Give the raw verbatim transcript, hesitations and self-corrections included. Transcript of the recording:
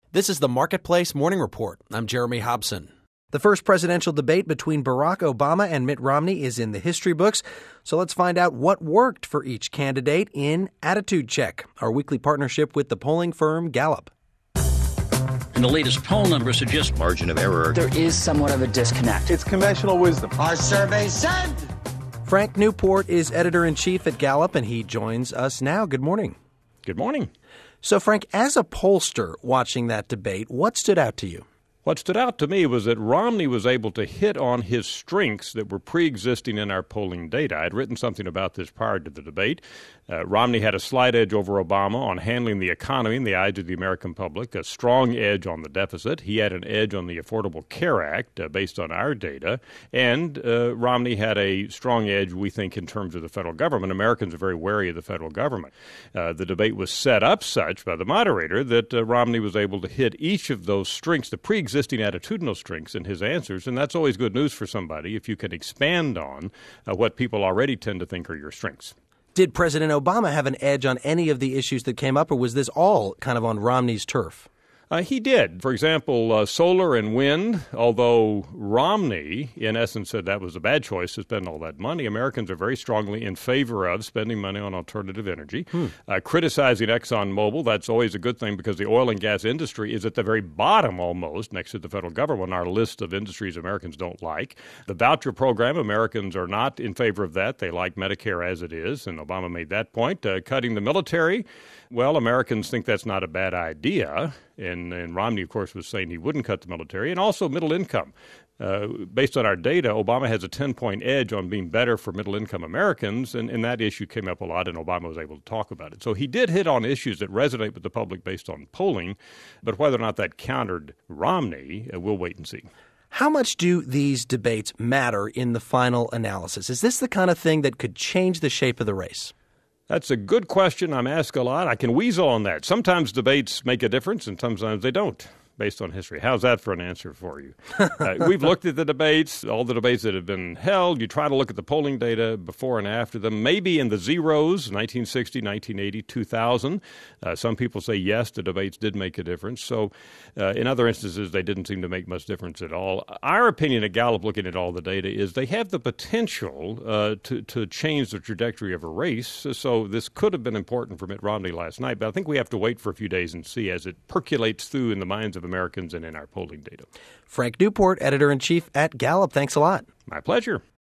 This is the Marketplace Morning Report. I'm Jeremy Hobson. The first presidential debate between Barack Obama and Mitt Romney is in the history books. So let's find out what worked for each candidate in Attitude Check, our weekly partnership with the polling firm Gallup. And the latest poll numbers suggest margin of error. There is somewhat of a disconnect. It's conventional wisdom. Our survey said. Frank Newport is editor-in-chief at Gallup, and he joins us now. Good morning. Good morning. So, Frank, as a pollster watching that debate, what stood out to you? What stood out to me was that Romney was able to hit on his strengths that were pre-existing in our polling data. I had written something about this prior to the debate. Uh, Romney had a slight edge over Obama on handling the economy in the eyes of the American public, a strong edge on the deficit. He had an edge on the Affordable Care Act uh, based on our data. And uh, Romney had a strong edge, we think, in terms of the federal government. Americans are very wary of the federal government. Uh, the debate was set up such by the moderator that uh, Romney was able to hit each of those strengths, the pre-existing attitudinal strengths in his answers. And that's always good news for somebody if you can expand on uh, what people already tend to think are your strengths. Did President Obama have an edge on any of the issues that came up, or was this all kind of on Romney's turf? Uh, he did. For example, uh, solar and wind, although Romney, in essence, said that was a bad choice to spend all that money, Americans are very strongly in favor of spending money on alternative energy. Hmm. Uh, criticizing ExxonMobil, that's always a good thing because the oil and gas industry is at the very bottom almost, next to the federal government, on our list of industries Americans don't like. The voucher program, Americans are not in favor of that. They like Medicare as it is, and Obama made that point. Uh, cutting the military, well, Americans think that's not a bad idea. And, and Romney, of course, was saying he wouldn't cut the military. And also middle income. Uh, based on our data, Obama has a ten-point edge on being better for middle-income Americans, and, and that issue came up a lot, and Obama was able to talk about it. So he did hit on issues that resonate with the public based on polling, but whether or not that countered Romney, uh, we'll wait and see. How much do these debates matter in the final analysis? Is this the kind of thing that could change the shape of the race? That's a good question. I'm asked a lot. I can weasel on that. Sometimes debates make a difference, and sometimes they don't, based on history. How's that for an answer for you? uh, we've looked at the debates, all the debates that have been held. You try to look at the polling data before and after them, maybe in the zeros, nineteen sixty, nineteen eighty, two thousand. Uh, some people say, yes, the debates did make a difference. So uh, in other instances, they didn't seem to make much difference at all. Our opinion at Gallup, looking at all the data, is they have the potential uh, to, to change the trajectory of a race. So this could have been important for Mitt Romney last night, but I think we have to wait for a few days and see as it percolates through in the minds of Americans and in our polling data. Frank Newport, editor-in-chief at Gallup. Thanks a lot. My pleasure.